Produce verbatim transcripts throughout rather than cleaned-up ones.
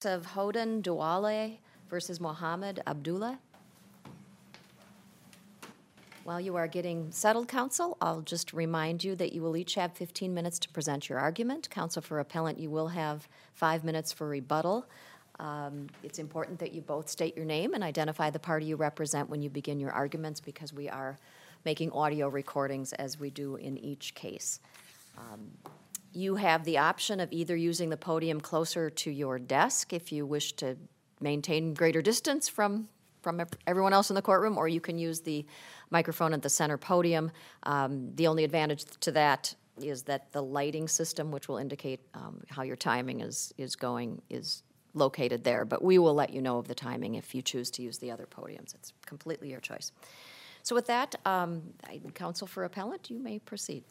Of Hoden Douale versus Mohammed Abdullah. While you are getting settled, counsel, I'll just remind you that you will each have fifteen minutes to present your argument. Counsel for appellant, you will have five minutes for rebuttal. Um, it's important that you both state your name and identify the party you represent when you begin your arguments, because we are making audio recordings as we do in each case. Um, You have the option of either using the podium closer to your desk if you wish to maintain greater distance from, from everyone else in the courtroom, or you can use the microphone at the center podium. Um, the only advantage to that is that the lighting system, which will indicate um, how your timing is, is going, is located there. But we will let you know of the timing if you choose to use the other podiums. It's completely your choice. So with that, um, I, counsel for appellant, you may proceed.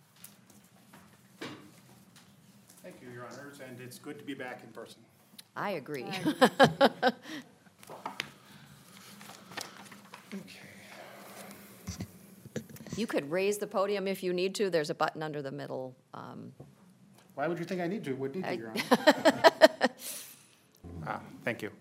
Thank you, Your Honors, and it's good to be back in person. I agree. Okay. You could raise the podium if you need to. There's a button under the middle. Um, Why would you think I need to? Would need to, I- Your Honor? ah, thank you.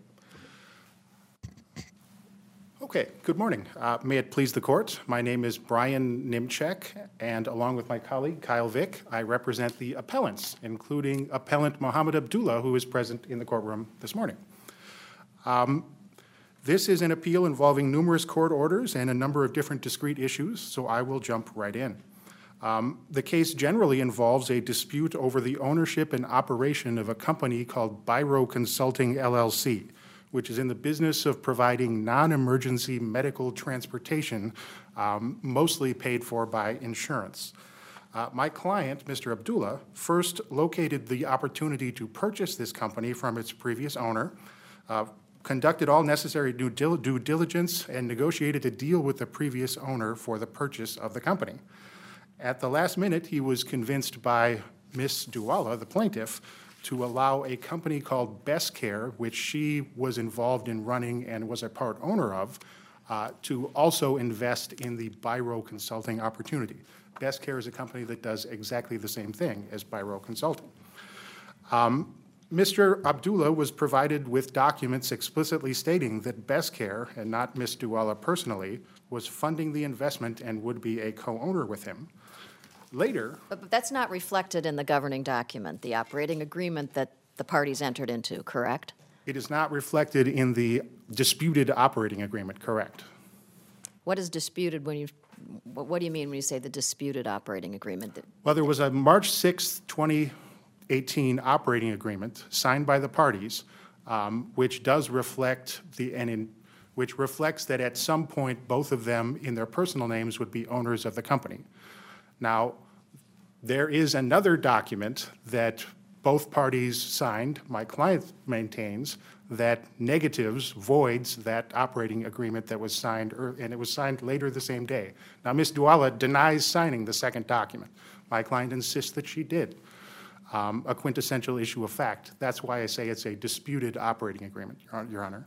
Okay, good morning. Uh, may it please the court, my name is Brian Nimchek, and along with my colleague Kyle Vick, I represent the appellants, including appellant Mohammed Abdullah, who is present in the courtroom this morning. Um, this is an appeal involving numerous court orders and a number of different discrete issues, so I will jump right in. Um, the case generally involves a dispute over the ownership and operation of a company called Biro Consulting L L C, which is in the business of providing non-emergency medical transportation, um, mostly paid for by insurance. Uh, my client, Mister Abdullah, first located the opportunity to purchase this company from its previous owner, uh, conducted all necessary due, dil due diligence, and negotiated a deal with the previous owner for the purchase of the company. At the last minute, he was convinced by Miz Douale, the plaintiff, to allow a company called Best Care, which she was involved in running and was a part owner of, uh, to also invest in the Biro Consulting opportunity. Best Care is a company that does exactly the same thing as Biro Consulting. Um, Mister Abdullah was provided with documents explicitly stating that Best Care, and not Miz Douale personally, was funding the investment and would be a co-owner with him. Later, But, but that's not reflected in the governing document, the operating agreement that the parties entered into, correct? it is not reflected in the disputed operating agreement, correct? What is disputed when you, what, what do you mean when you say the disputed operating agreement? That- Well, there was a March sixth, twenty eighteen operating agreement signed by the parties, um, which does reflect the, and in, which reflects that at some point, both of them in their personal names would be owners of the company. Now, there is another document that both parties signed, my client maintains, that negatives, voids that operating agreement that was signed, ear- and it was signed later the same day. Now, Miz Douale denies signing the second document. My client insists that she did. Um, a quintessential issue of fact. That's why I say it's a disputed operating agreement, Your Hon- Your Honor.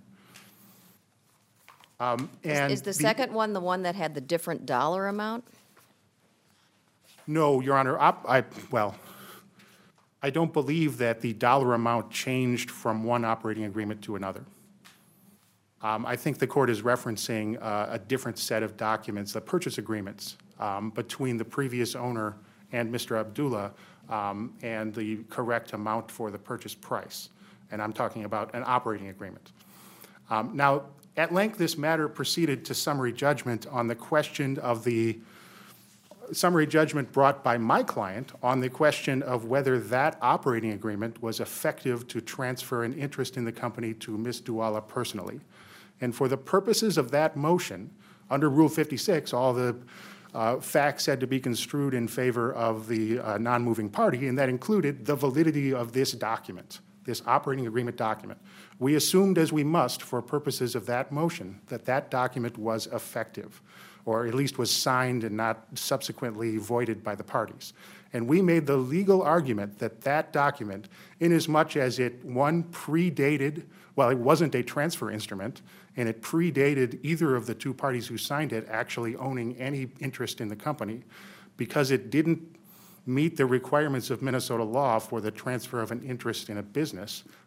Um, Is, and is the second one the one that had the different dollar amount? No, Your Honor, op- I, well, I don't believe that the dollar amount changed from one operating agreement to another. Um, I think the court is referencing uh, a different set of documents, the purchase agreements um, between the previous owner and Mister Abdullah um, and the correct amount for the purchase price. And I'm talking about an operating agreement. Um, now, at length, this matter proceeded to summary judgment on the question of the summary judgment brought by my client on the question of whether that operating agreement was effective to transfer an interest in the company to Miz Douale personally. And for the purposes of that motion, under Rule fifty-six, all the uh, facts had to be construed in favor of the uh, non-moving party, and that included the validity of this document, this operating agreement document. We assumed, as we must, for purposes of that motion, that that document was effective, or at least was signed and not subsequently voided by the parties. And we made the legal argument that that document, inasmuch as it, one, predated, well, it wasn't a transfer instrument, and it predated either of the two parties who signed it actually owning any interest in the company, because it didn't meet the requirements of Minnesota law for the transfer of an interest in a business,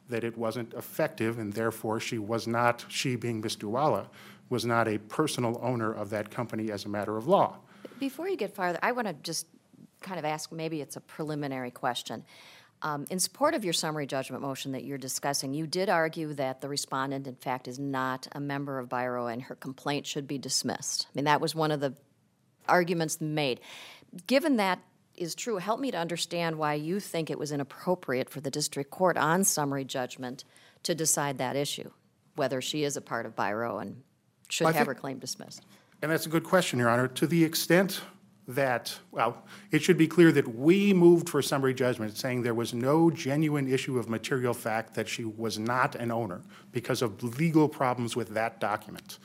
that it wasn't effective, and therefore she was not, she being Miz Duwala, was not a personal owner of that company as a matter of law. Before you get farther, I want to just kind of ask, maybe it's a preliminary question. Um, in support of your summary judgment motion that you're discussing, you did argue that the respondent, in fact, is not a member of BIRO and her complaint should be dismissed. I mean, that was one of the arguments made. Given that is true, help me to understand why you think it was inappropriate for the district court on summary judgment to decide that issue, whether she is a part of BIRO and should I have think, her claim dismissed. And that's a good question, Your Honor. To the extent that, well, it should be clear that we moved for summary judgment saying there was no genuine issue of material fact that she was not an owner because of legal problems with that document.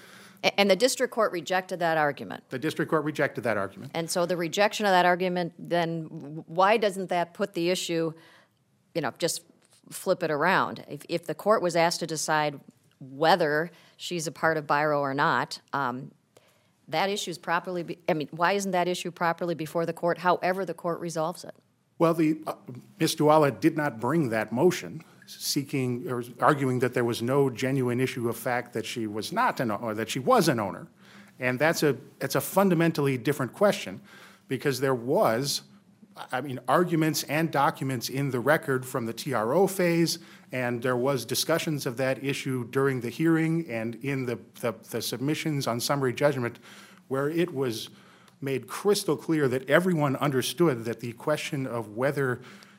And the district court rejected that argument. The district court rejected that argument. And so the rejection of that argument, then why doesn't that put the issue, you know, just flip it around? If, if the court was asked to decide whether she's a part of BIRO or not, um, that issue is properly, be, I mean, why isn't that issue properly before the court, however the court resolves it? Well, the uh, Miz Duwala did not bring that motion seeking or arguing that there was no genuine issue of fact that she was not an or that she was an owner. And that's a that's a fundamentally different question because there was, I mean, arguments and documents in the record from the T R O phase, and there was discussions of that issue during the hearing and in the, the, the submissions on summary judgment where it was made crystal clear that everyone understood that the question of whether,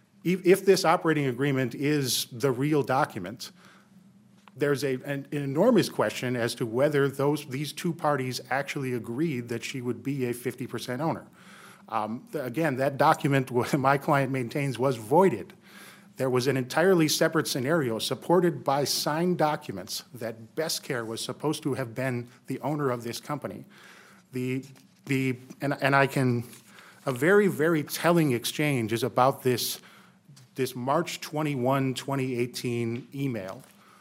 if this operating agreement is the real document, there's a, an, an enormous question as to whether those these two parties actually agreed that she would be a fifty percent owner. Um, again, that document, my client maintains, was voided. There was an entirely separate scenario supported by signed documents that Best Care was supposed to have been the owner of this company. The, the, and, and I can, a very, very telling exchange is about this, this March twenty-first, twenty eighteen email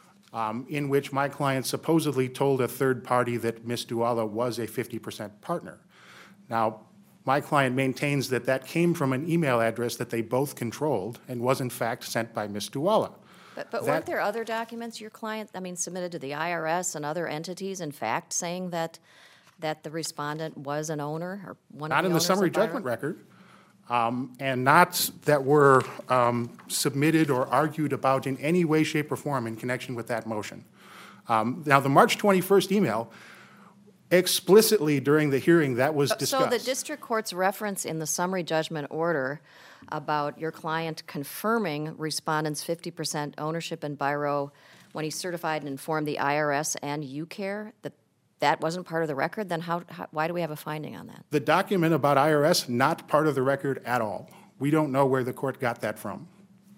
um, in which my client supposedly told a third party that Miz Duwala was a fifty percent partner. Now, my client maintains that that came from an email address that they both controlled and was in fact sent by Miz Duwala. But, but that, weren't there other documents your client, I mean, submitted to the I R S and other entities, in fact, saying that that the respondent was an owner or one of the owners of BIRO? Not in the summary judgment record, um, and not that were um, submitted or argued about in any way, shape, or form in connection with that motion. Um, now, the March twenty-first email, explicitly during the hearing, that was discussed. So the district court's reference in the summary judgment order about your client confirming respondent's fifty percent ownership in BIRO when he certified and informed the I R S and U CARE that that wasn't part of the record, then how, how, why do we have a finding on that? The document about I R S, not part of the record at all. We don't know where the court got that from.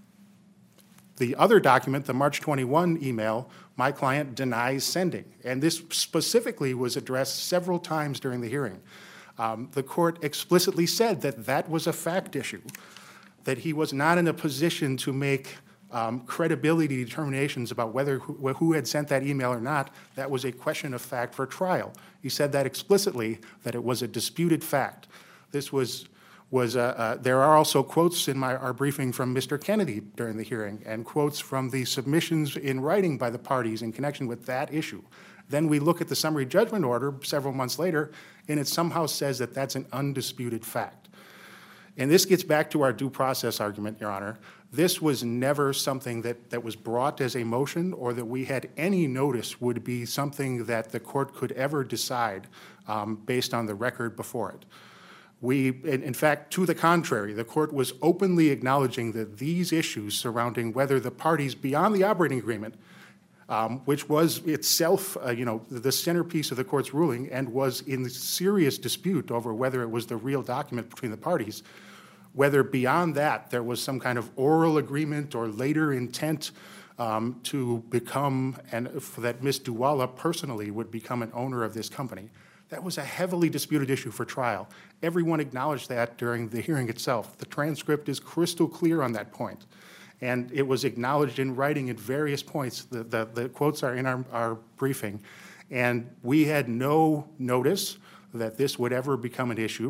The other document, the March twenty-first email, my client denies sending. And this specifically was addressed several times during the hearing. Um, the court explicitly said that that was a fact issue, that he was not in a position to make um, credibility determinations about whether who, who had sent that email or not. That was a question of fact for trial. He said that explicitly, that it was a disputed fact. This was was uh, uh, there are also quotes in my, our briefing from Mister Kennedy during the hearing and quotes from the submissions in writing by the parties in connection with that issue. Then we look at the summary judgment order several months later, and it somehow says that that's an undisputed fact. And this gets back to our due process argument, Your Honor. This was never something that, that was brought as a motion or that we had any notice would be something that the court could ever decide um, based on the record before it. We, in, in fact, to the contrary, the court was openly acknowledging that these issues surrounding whether the parties beyond the operating agreement, um, which was itself, uh, you know, the centerpiece of the court's ruling and was in serious dispute over whether it was the real document between the parties, whether beyond that there was some kind of oral agreement or later intent um, to become, and that Miz Duwala personally would become an owner of this company. That was a heavily disputed issue for trial. Everyone acknowledged that during the hearing itself. The transcript is crystal clear on that point. And it was acknowledged in writing at various points. The, the, the quotes are in our, our briefing. And we had no notice that this would ever become an issue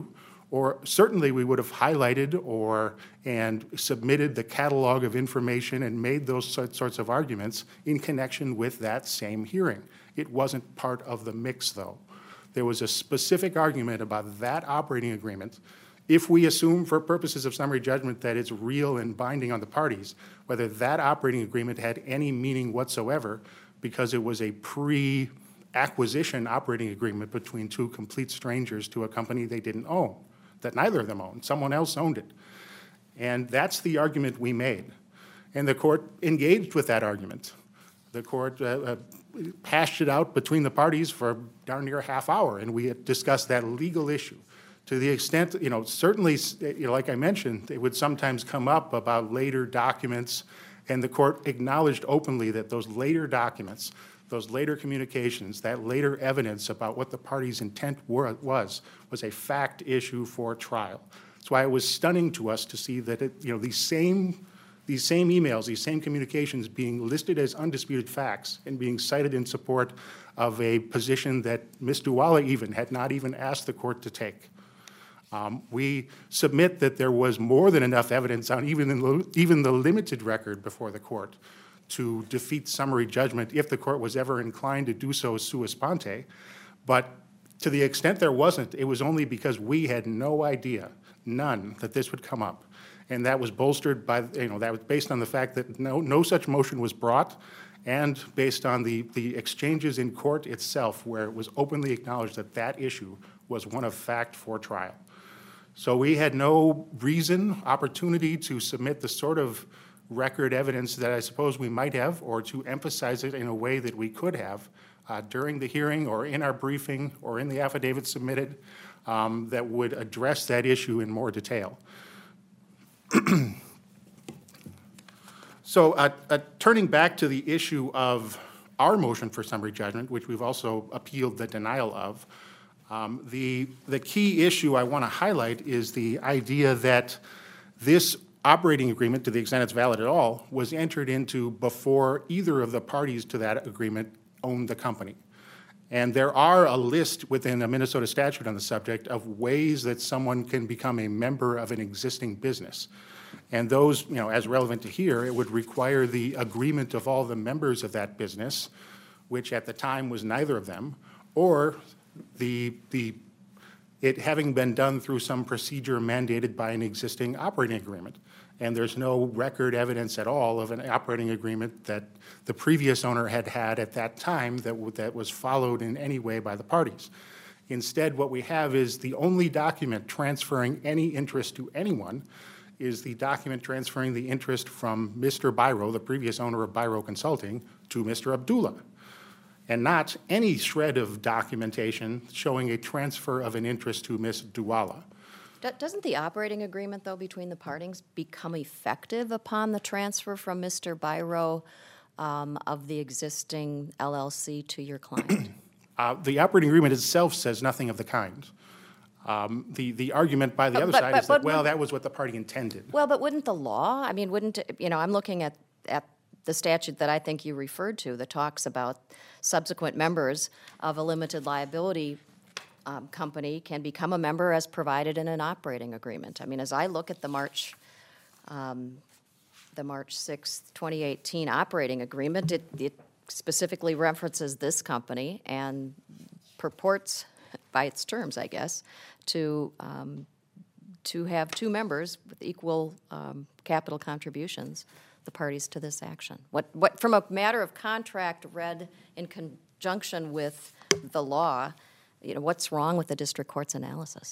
Or certainly we would have highlighted or and submitted the catalog of information and made those sorts of arguments in connection with that same hearing. It wasn't part of the mix, though. There was a specific argument about that operating agreement. If we assume for purposes of summary judgment that it's real and binding on the parties, whether that operating agreement had any meaning whatsoever because it was a pre-acquisition operating agreement between two complete strangers to a company they didn't own, that neither of them owned. Someone else owned it. And that's the argument we made. And the court engaged with that argument. The court uh, uh, hashed it out between the parties for darn near a half hour, and we had discussed that legal issue. To the extent, you know, certainly, you know, like I mentioned, it would sometimes come up about later documents, and the court acknowledged openly that those later documents, those later communications, that later evidence about what the parties' intent were, was, was a fact issue for trial. That's why it was stunning to us to see that, it, you know, these same, these same emails, these same communications being listed as undisputed facts and being cited in support of a position that Miz Duwala even had not even asked the court to take. Um, we submit that there was more than enough evidence on even, in the, even the limited record before the court to defeat summary judgment if the court was ever inclined to do so sua sponte. But to the extent there wasn't, it was only because we had no idea, none, that this would come up. And that was bolstered by, you know, that was based on the fact that no, no such motion was brought, and based on the, the exchanges in court itself where it was openly acknowledged that that issue was one of fact for trial. So we had no reason, opportunity to submit the sort of record evidence that I suppose we might have, or to emphasize it in a way that we could have uh, during the hearing or in our briefing or in the affidavit submitted um, that would address that issue in more detail. So uh, uh, turning back to the issue of our motion for summary judgment, which we've also appealed the denial of, Um, the, the key issue I want to highlight is the idea that this operating agreement, to the extent it's valid at all, was entered into before either of the parties to that agreement owned the company. And there are a list within a Minnesota statute on the subject of ways that someone can become a member of an existing business. And those, you know, as relevant to here, it would require the agreement of all the members of that business, which at the time was neither of them, or The, the, it having been done through some procedure mandated by an existing operating agreement. And there's no record evidence at all of an operating agreement that the previous owner had had at that time that, w that was followed in any way by the parties. Instead, what we have is the only document transferring any interest to anyone is the document transferring the interest from Mister Byro, the previous owner of Byro Consulting, to Mister Abdullah, and not any shred of documentation showing a transfer of an interest to Miz Duwala. Doesn't the operating agreement, though, between the parties become effective upon the transfer from Mister Byro um, of the existing L L C to your client? uh, the operating agreement itself says nothing of the kind. Um, the, the argument by the but, other but, side but, is that, but, well, that was what the party intended. Well, but wouldn't the law, I mean, wouldn't, you know, I'm looking at, at the statute that I think you referred to that talks about subsequent members of a limited liability um, company can become a member as provided in an operating agreement. I mean, as I look at the March, um, the March sixth, twenty eighteen operating agreement, it, it specifically references this company and purports, by its terms, I guess, to um, to have two members with equal um, capital contributions, the parties to this action. What, what, from a matter of contract read in conjunction with the law, you know, what's wrong with the district court's analysis?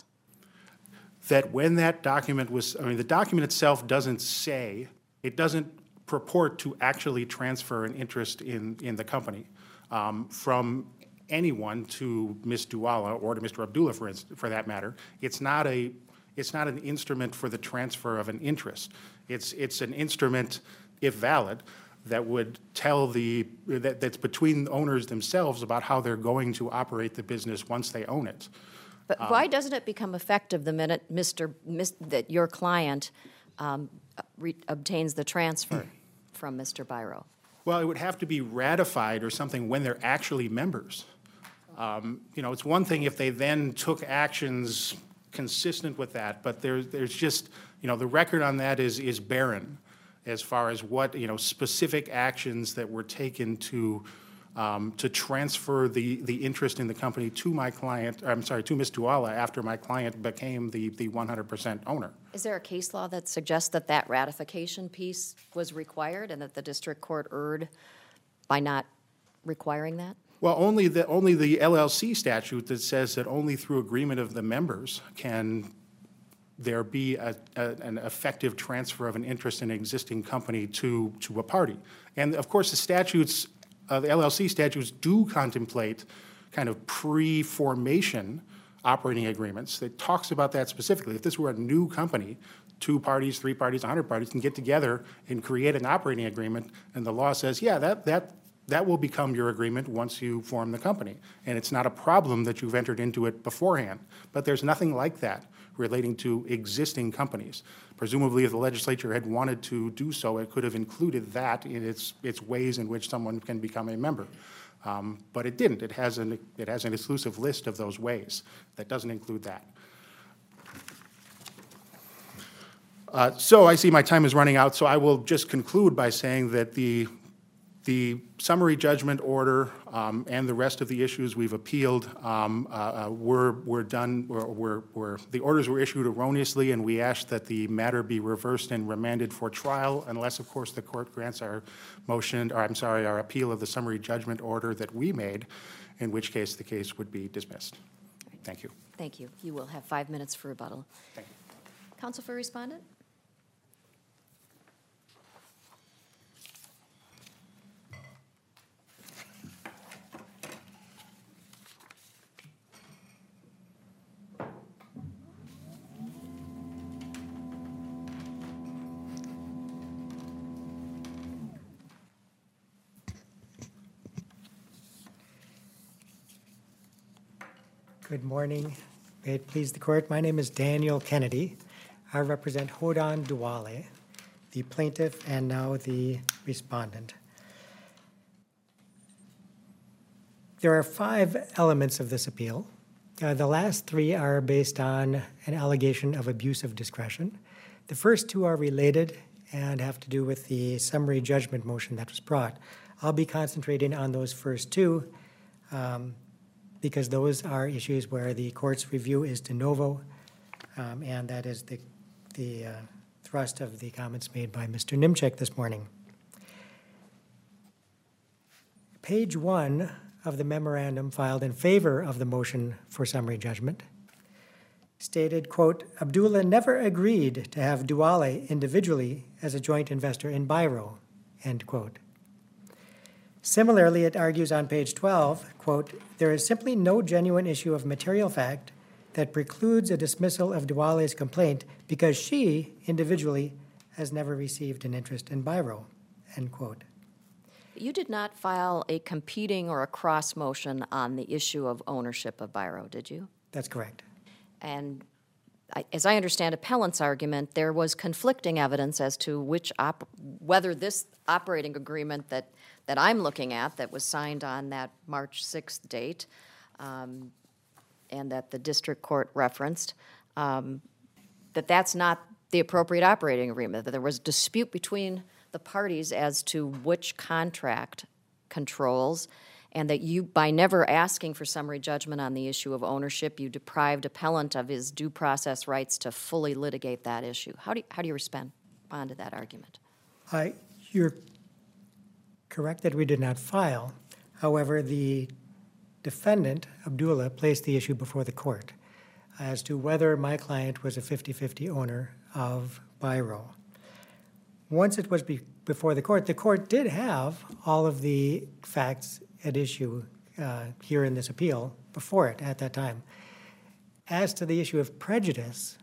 That when that document was, I mean, the document itself doesn't say, it doesn't purport to actually transfer an interest in, in the company um, from anyone to Miz Duwala or to Mister Abdullah, for, for that matter. It's not a, it's not an instrument for the transfer of an interest. It's, it's an instrument, if valid, that would tell the, that, that's between owners themselves about how they're going to operate the business once they own it. But um, why doesn't it become effective the minute Mister Mis, that your client um, re, obtains the transfer from Mister Byro? Well, it would have to be ratified or something when they're actually members. Um, you know, it's one thing if they then took actions consistent with that, but there's there's just, you know, the record on that is is barren as far as what, you know, specific actions that were taken to um, to transfer the the interest in the company to my client, I'm sorry, to Miz Duala after my client became the the one hundred percent owner. Is there a case law that suggests that that ratification piece was required and that the district court erred by not requiring that? Well, only the only the L L C statute that says that only through agreement of the members can there be a, a, an effective transfer of an interest in an existing company to to a party. And of course, the statutes, uh, the L L C statutes, do contemplate kind of pre-formation operating agreements that talks about that specifically. If this were a new company, two parties, three parties, a hundred parties can get together and create an operating agreement, and the law says, yeah, that that. That will become your agreement once you form the company. And it's not a problem that you've entered into it beforehand. But there's nothing like that relating to existing companies. Presumably, if the legislature had wanted to do so, it could have included that in its, its ways in which someone can become a member. Um, but it didn't. It has, an, it has an exclusive list of those ways that doesn't include that. Uh, so I see my time is running out, so I will just conclude by saying that the The summary judgment order um, and the rest of the issues we've appealed um, uh, uh, were were done. Were, were, were the orders were issued erroneously, and we ask that the matter be reversed and remanded for trial, unless, of course, the court grants our motion, or I'm sorry, our appeal of the summary judgment order that we made, in which case the case would be dismissed. Thank you. Thank you. You will have five minutes for rebuttal. Thank you. Counsel for respondent? Good morning. May it please the court. My name is Daniel Kennedy. I represent Hodan Duale, the plaintiff and now the respondent. There are five elements of this appeal. Uh, the last three are based on an allegation of abuse of discretion. The first two are related and have to do with the summary judgment motion that was brought. I'll be concentrating on those first two. Um, because those are issues where the court's review is de novo, um, and that is the, the uh, thrust of the comments made by Mister Nimchek this morning. Page one of the memorandum filed in favor of the motion for summary judgment stated, quote, Abdullah never agreed to have Duale individually as a joint investor in Biro, end quote. Similarly, it argues on page twelve, quote, there is simply no genuine issue of material fact that precludes a dismissal of Duale's complaint because she, individually, has never received an interest in Biro, end quote. You did not file a competing or a cross motion on the issue of ownership of Biro, did you? That's correct. And I, as I understand appellant's argument, there was conflicting evidence as to which op- whether this operating agreement that that I'm looking at that was signed on that March sixth date um, and that the district court referenced, um, that that's not the appropriate operating agreement, that there was dispute between the parties as to which contract controls, and that you, by never asking for summary judgment on the issue of ownership, you deprived appellant of his due process rights to fully litigate that issue. How do you, how do you respond to that argument? I, you're correct that we did not file. However, the defendant, Abdullah, placed the issue before the court as to whether my client was a fifty-fifty owner of Biro. Once it was be- before the court, the court did have all of the facts at issue uh, here in this appeal before it at that time. As to the issue of prejudice,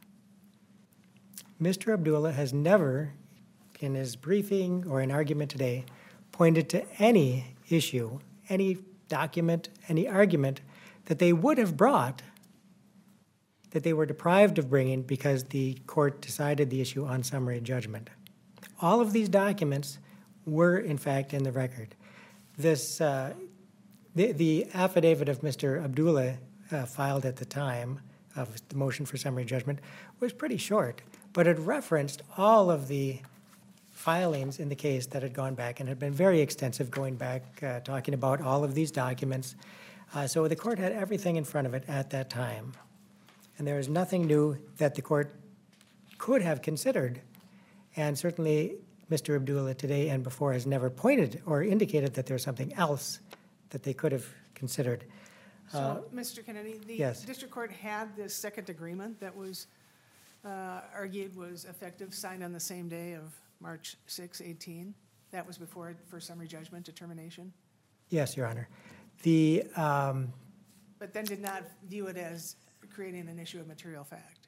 Mister Abdullah has never, in his briefing or in argument today, pointed to any issue, any document, any argument that they would have brought that they were deprived of bringing because the court decided the issue on summary judgment. All of these documents were, in fact, in the record. This, uh, the, the affidavit of Mister Abdullah uh, filed at the time of the motion for summary judgment was pretty short, but it referenced all of the filings in the case that had gone back and had been very extensive, going back, uh, talking about all of these documents. Uh, so the court had everything in front of it at that time. And there was nothing new that the court could have considered. And certainly, Mister Abdullah today and before has never pointed or indicated that there's something else that they could have considered. Uh, So, Mister Kennedy, the yes. district court had this second agreement that was uh, argued was effective, signed on the same day of March sixth, eighteen. That was before for summary judgment determination, Yes, Your Honor. The, um, but then did not view it as creating an issue of material fact.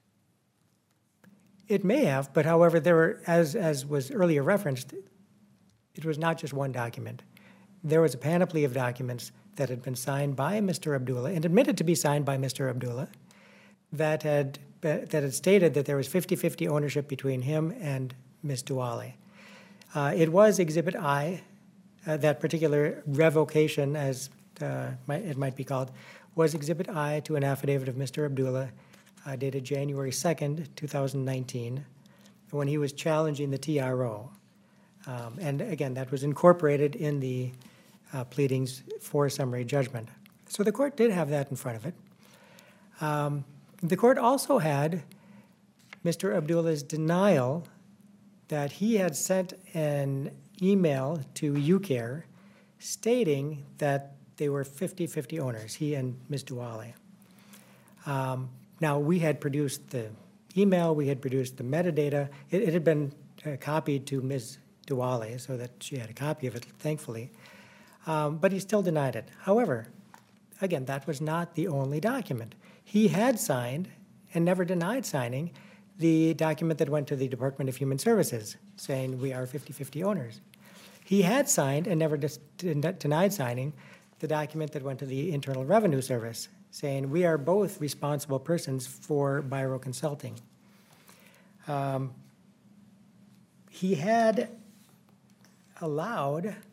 it may have, but however, there were, as, as was earlier referenced, it was not just one document. There was a panoply of documents that had been signed by Mister Abdullah and admitted to be signed by Mister Abdullah that had, that had stated that there was fifty-fifty ownership between him and Miz Duale. Uh, it was Exhibit I, uh, that particular revocation, as uh, might, it might be called, was Exhibit I to an affidavit of Mister Abdullah uh, dated January second, two thousand nineteen, when he was challenging the T R O. Um, and again, that was incorporated in the uh, pleadings for summary judgment. So the court did have that in front of it. Um, the court also had Mister Abdullah's denial that he had sent an email to UCare stating that they were fifty-fifty owners, he and Miz Duale. Um, now, we had produced the email, we had produced the metadata. It, it had been uh, copied to Miz Duale so that she had a copy of it, thankfully. Um, but he still denied it. However, again, that was not the only document. He had signed and never denied signing the document that went to the Department of Human Services saying we are fifty-fifty owners. He had signed and never dis- denied signing the document that went to the Internal Revenue Service saying we are both responsible persons for Biro Consulting. Um, he had allowed,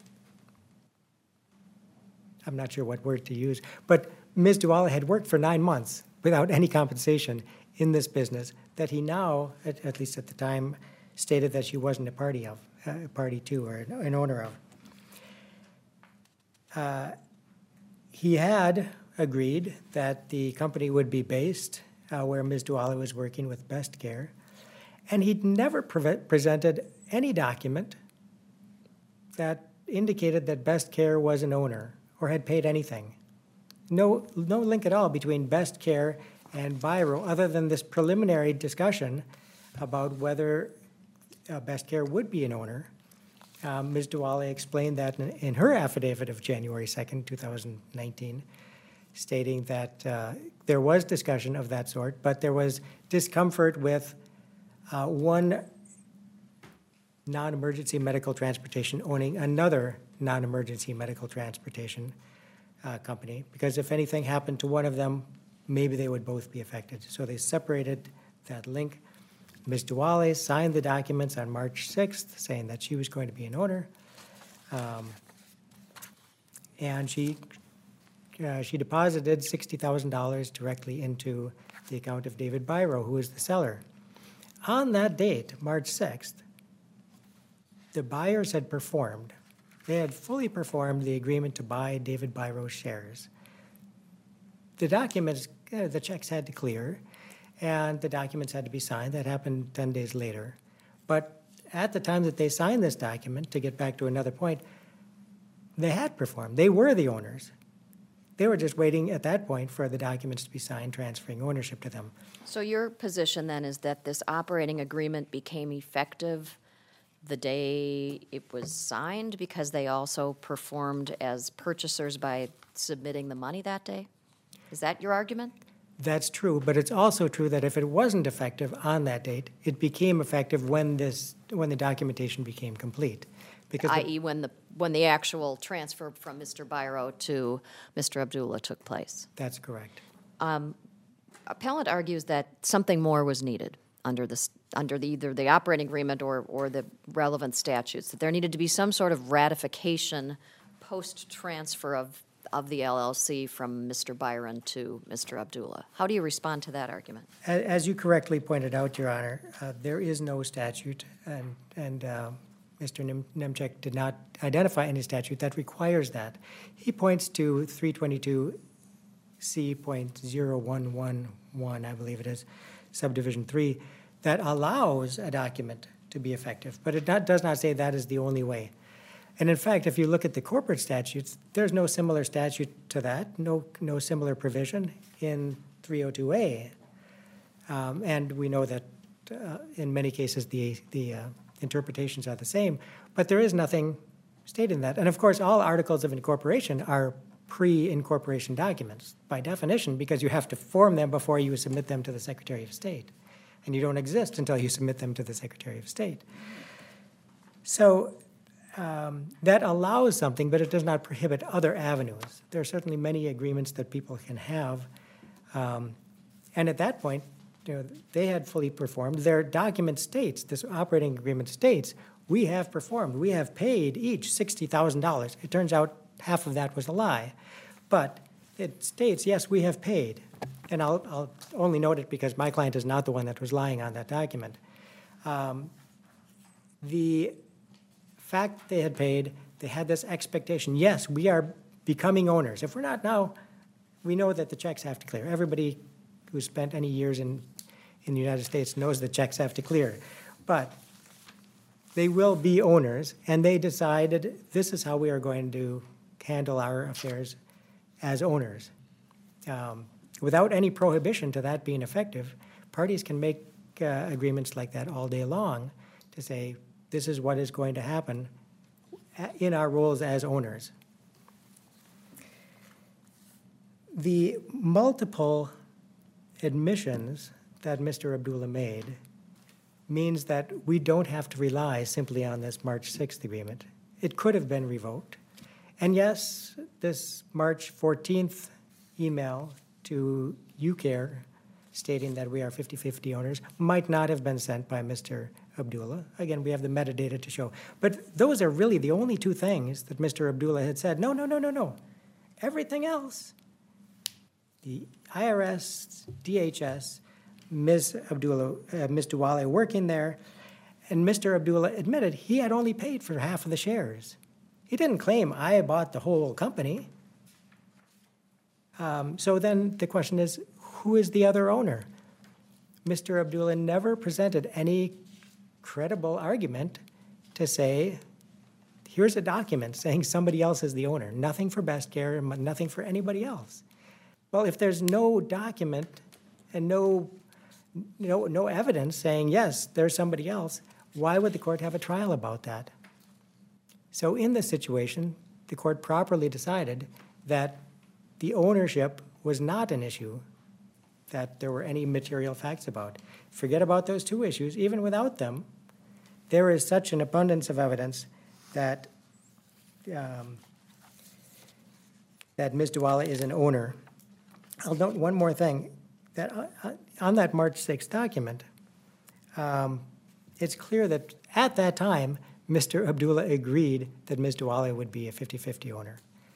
I'm not sure what word to use, but Miz Duale had worked for nine months without any compensation in this business that he now, at, at least at the time, stated that she wasn't a party of, uh, a party to, or an, an owner of. Uh, he had agreed that the company would be based uh, where Miz Duale was working with Best Care, and he'd never pre- presented any document that indicated that Best Care was an owner or had paid anything. No, no link at all between Best Care and Biro, other than this preliminary discussion about whether uh, Best Care would be an owner. Um, Miz Duale explained that in, in her affidavit of January second, two thousand nineteen, stating that uh, there was discussion of that sort, but there was discomfort with uh, one non-emergency medical transportation owning another non-emergency medical transportation uh, company, because if anything happened to one of them, maybe they would both be affected. So they separated that link. Miz Duale signed the documents on March sixth, saying that she was going to be an owner. Um, and she, uh, she deposited sixty thousand dollars directly into the account of David Biro, who is the seller. On that date, March sixth, the buyers had performed. They had fully performed the agreement to buy David Biro's shares. The documents, uh, the checks had to clear, and the documents had to be signed. That happened ten days later. But at the time that they signed this document, to get back to another point, they had performed. They were the owners. They were just waiting at that point for the documents to be signed, transferring ownership to them. So your position then is that this operating agreement became effective the day it was signed because they also performed as purchasers by submitting the money that day? Is that your argument? That's true, but it's also true that if it wasn't effective on that date, it became effective when this when the documentation became complete. Because that is when the when the actual transfer from Mister Biro to Mister Abdullah took place. That's correct. Um, appellant argues that something more was needed under this under the, either the operating agreement or or the relevant statutes, that there needed to be some sort of ratification post-transfer of of the L L C from Mister Byron to Mister Abdullah. How do you respond to that argument? A- As you correctly pointed out, Your Honor, uh, there is no statute, and, and uh, Mister Nem- Nemchek did not identify any statute that requires that. He points to three twenty-two C point zero one one one, I believe it is, subdivision three, that allows a document to be effective, but it not, does not say that is the only way. And in fact, if you look at the corporate statutes, there's no similar statute to that, no, no similar provision in three oh two A. Um, and we know that uh, in many cases the, the uh, interpretations are the same, but there is nothing stated in that. And of course, all articles of incorporation are pre-incorporation documents by definition, because you have to form them before you submit them to the Secretary of State. And you don't exist until you submit them to the Secretary of State. So um, that allows something, but it does not prohibit other avenues. There are certainly many agreements that people can have. Um, and at that point, you know, they had fully performed. Their document states, this operating agreement states, we have performed, we have paid each sixty thousand dollars. It turns out half of that was a lie. But it states, yes, we have paid. And I'll, I'll only note it because my client is not the one that was lying on that document. Um, the fact they had paid, they had this expectation, yes, we are becoming owners. If we're not now, we know that the checks have to clear. Everybody who spent any years in, in the United States knows that checks have to clear. But they will be owners, and they decided this is how we are going to handle our affairs as owners. Um, without any prohibition to that being effective, parties can make uh, agreements like that all day long to say, this is what is going to happen in our roles as owners. The multiple admissions that Mister Abdullah made means that we don't have to rely simply on this March sixth agreement. It could have been revoked. And yes, this March fourteenth email to UCare stating that we are fifty-fifty owners might not have been sent by Mister Abdullah. Again, we have the metadata to show. But those are really the only two things that Mister Abdullah had said, no, no, no, no, no. Everything else, the I R S, D H S, Miz Abdullah, uh, Miz Duwale working there, and Mister Abdullah admitted he had only paid for half of the shares. He didn't claim, I bought the whole company. Um, so then the question is, who is the other owner? Mister Abdullah never presented any credible argument to say, here's a document saying somebody else is the owner. Nothing for Best Care, nothing for anybody else. Well, if there's no document and no, no, no evidence saying, yes, there's somebody else, why would the court have a trial about that? So in this situation, the court properly decided that the ownership was not an issue that there were any material facts about. Forget about those two issues. Even without them, there is such an abundance of evidence that um, that Miz Duwale is an owner. I'll note one more thing, that uh, on that March sixth document, um, it's clear that at that time, Mister Abdullah agreed that Miz Duwale would be a fifty-fifty owner.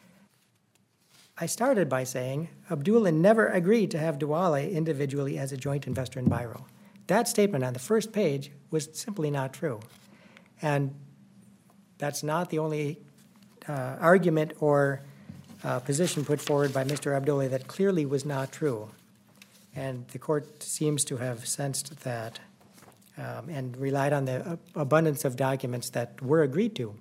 I started by saying Abdullah never agreed to have Duwale individually as a joint investor in Biro. That statement on the first page was simply not true. And that's not the only uh, argument or uh, position put forward by Mister Abdullah that clearly was not true. And the court seems to have sensed that um, and relied on the uh, abundance of documents that were agreed to.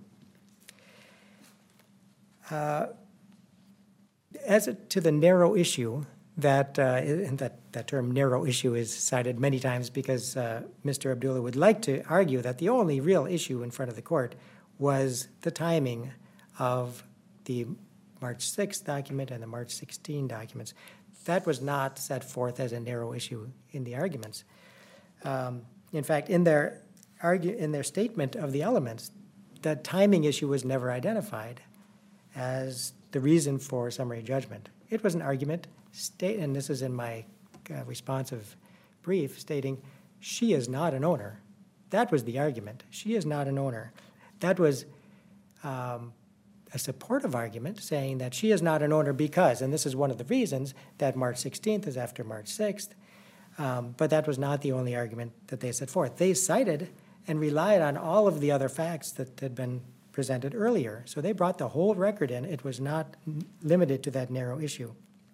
Uh, As to the narrow issue, that, uh, and that, that term narrow issue is cited many times because uh, Mister Abdullah would like to argue that the only real issue in front of the court was the timing of the March sixth document and the March sixteenth documents. That was not set forth as a narrow issue in the arguments. Um, in fact, in their, argue, in their statement of the elements, the timing issue was never identified as the reason for summary judgment. It was an argument, state, and this is in my uh, responsive brief, stating she is not an owner. That was the argument. She is not an owner. That was um, a supportive argument saying that she is not an owner because, and this is one of the reasons that March sixteenth is after March sixth, um, but that was not the only argument that they set forth. They cited and relied on all of the other facts that had been presented earlier. So they brought the whole record in. It was not limited to that narrow issue.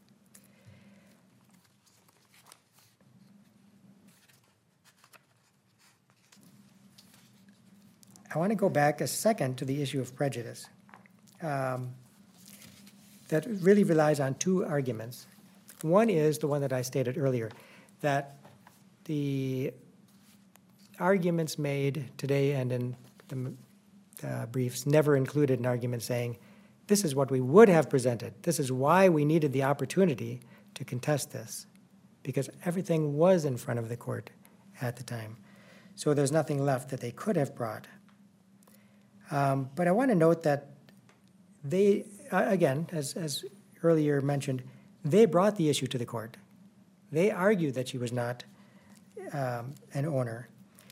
I want to go back a second to the issue of prejudice. Um, that really relies on two arguments. One is the one that I stated earlier, that the arguments made today and in the uh, briefs never included an argument saying, this is what we would have presented. This is why we needed the opportunity to contest this, because everything was in front of the court at the time. So there's nothing left that they could have brought. Um, but I want to note that they, uh, again, as, as earlier mentioned, they brought the issue to the court. They argued that she was not um, an owner.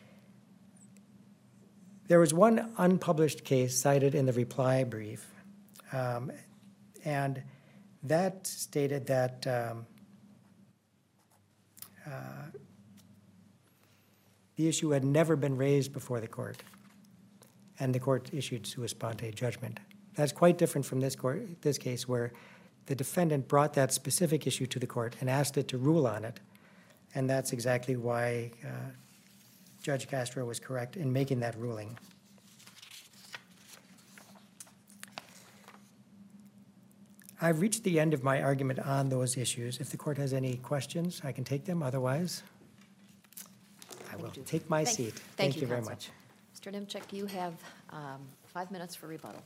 There was one unpublished case cited in the reply brief, um, and that stated that um, uh, the issue had never been raised before the court, and the court issued sua sponte judgment. That's quite different from this court, this case, where the defendant brought that specific issue to the court and asked it to rule on it, and that's exactly why uh, Judge Castro was correct in making that ruling. I've reached the end of my argument on those issues. If the court has any questions, I can take them. Otherwise, I will take my Thank- seat. Thank Thank you, you very Counsel. much. Mister Nimchek, you have um, five minutes for rebuttal.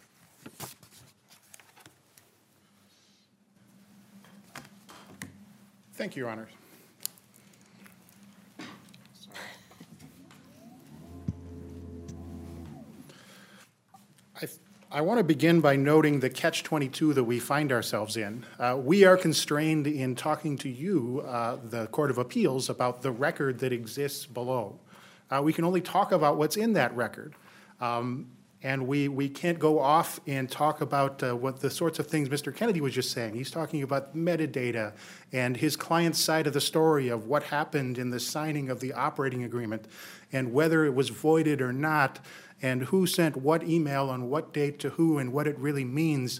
Thank you, Your Honor. I, I want to begin by noting the catch twenty-two that we find ourselves in. Uh, we are constrained in talking to you, uh, the Court of Appeals, about the record that exists below. Uh, we can only talk about what's in that record. Um, and we, we can't go off and talk about uh, what the sorts of things Mister Kennedy was just saying. He's talking about metadata and his client's side of the story of what happened in the signing of the operating agreement and whether it was voided or not and who sent what email on what date to who and what it really means.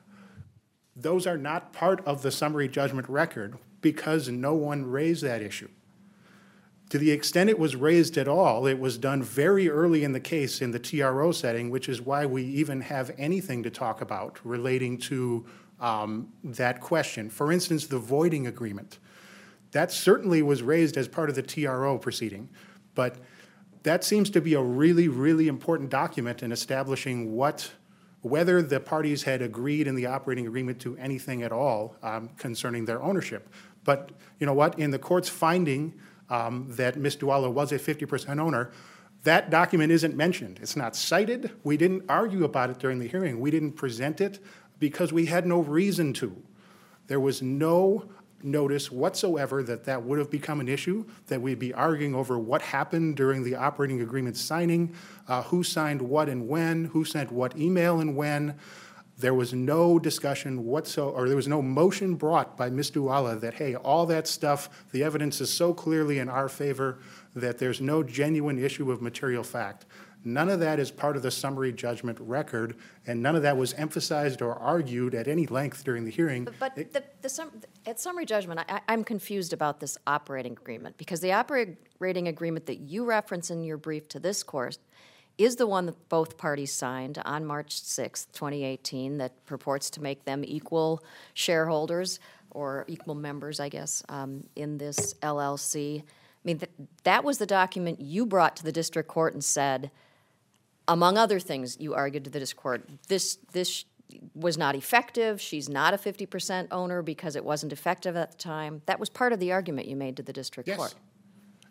Those are not part of the summary judgment record because no one raised that issue. To the extent it was raised at all, it was done very early in the case in the T R O setting, which is why we even have anything to talk about relating to um, that question. For instance, the voiding agreement. That certainly was raised as part of the T R O proceeding, but that seems to be a really, really important document in establishing what, whether the parties had agreed in the operating agreement to anything at all um, concerning their ownership. But you know what? In the court's finding um, that Miz Duala was a fifty percent owner, that document isn't mentioned. It's not cited. We didn't argue about it during the hearing. We didn't present it because we had no reason to. There was no notice whatsoever that that would have become an issue, that we'd be arguing over what happened during the operating agreement signing, uh, who signed what and when, who sent what email and when. There was no discussion whatsoever, or there was no motion brought by Miz Duala that, hey, all that stuff, the evidence is so clearly in our favor that there's no genuine issue of material fact. None of that is part of the summary judgment record, and none of that was emphasized or argued at any length during the hearing. But, but It- the, the sum, at summary judgment, I, I'm confused about this operating agreement because the operating agreement that you reference in your brief to this court is the one that both parties signed on March sixth, twenty eighteen, that purports to make them equal shareholders or equal members, I guess, um, in this L L C. I mean, th- that was the document you brought to the district court and said, among other things, you argued to the district court, this, this was not effective, she's not a fifty percent owner because it wasn't effective at the time. That was part of the argument you made to the district Yes. court.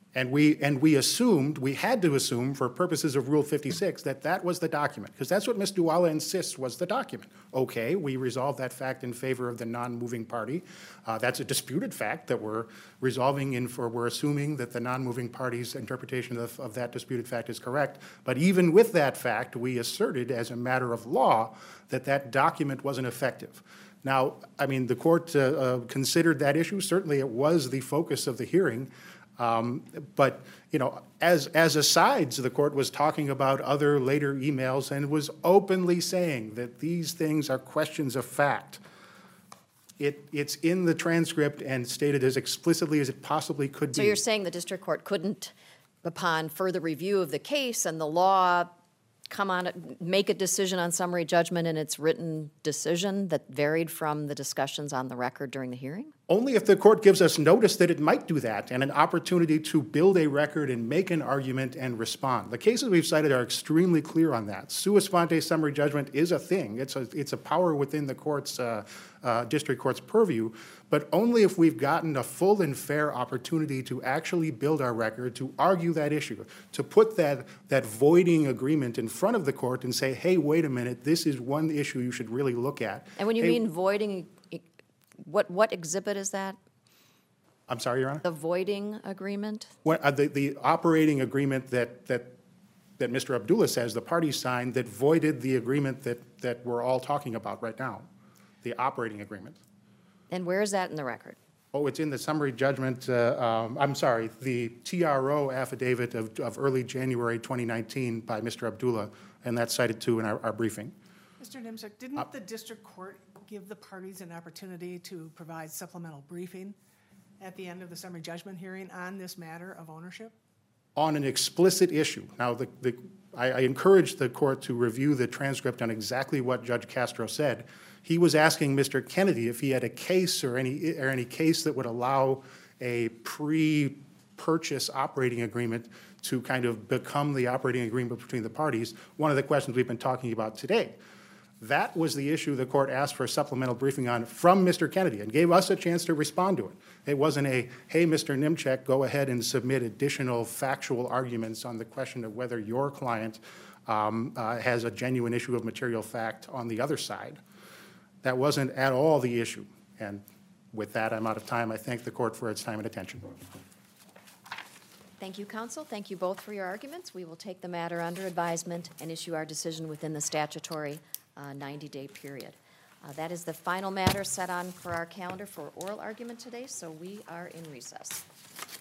And we, and we assumed, we had to assume for purposes of Rule fifty-six that that was the document, because that's what Miz Duala insists was the document. Okay, we resolved that fact in favor of the non-moving party. Uh, that's a disputed fact that we're resolving in for, we're assuming that the non-moving party's interpretation of, of that disputed fact is correct. But even with that fact, we asserted as a matter of law that that document wasn't effective. Now, I mean, the court uh, uh, considered that issue. Certainly it was the focus of the hearing. Um, but, you know, as, as asides, the court was talking about other later emails and was openly saying that these things are questions of fact. It, it's in the transcript and stated as explicitly as it possibly could be. So you're saying the district court couldn't, upon further review of the case and the law, come on, make a decision on summary judgment in its written decision that varied from the discussions on the record during the hearing? Only if the court gives us notice that it might do that and an opportunity to build a record and make an argument and respond. The cases we've cited are extremely clear on that. Sua sponte summary judgment is a thing. It's a, it's a power within the court's, uh, uh, district court's purview, but only if we've gotten a full and fair opportunity to actually build our record, to argue that issue, to put that, that voiding agreement in front of the court and say, hey, wait a minute, this is one issue you should really look at. And when you Hey, mean voiding, what, what exhibit is that? I'm sorry, Your Honor? The voiding agreement? What, uh, the, the operating agreement that, that, that Mister Abdullah says the parties signed that voided the agreement that, that we're all talking about right now, the operating agreement. And where is that in the record? Oh, it's in the summary judgment, uh, um, I'm sorry, the T R O affidavit of, of early January twenty nineteen by Mister Abdullah, and that's cited too in our, our briefing. Mister Nimzuk, didn't the district court give the parties an opportunity to provide supplemental briefing at the end of the summary judgment hearing on this matter of ownership? On an explicit issue. Now, the, the, I, I encourage the court to review the transcript on exactly what Judge Castro said. He was asking Mister Kennedy if he had a case or any, or any case that would allow a pre-purchase operating agreement to kind of become the operating agreement between the parties, one of the questions we've been talking about today. That was the issue the court asked for a supplemental briefing on from Mister Kennedy and gave us a chance to respond to it. It wasn't a, hey, Mister Nimchek, go ahead and submit additional factual arguments on the question of whether your client um, uh, has a genuine issue of material fact on the other side. That wasn't at all the issue. And with that, I'm out of time. I thank the court for its time and attention. Thank you, counsel. Thank you both for your arguments. We will take the matter under advisement and issue our decision within the statutory ninety-day period. Uh, That is the final matter set on for our calendar for oral argument today, so we are in recess.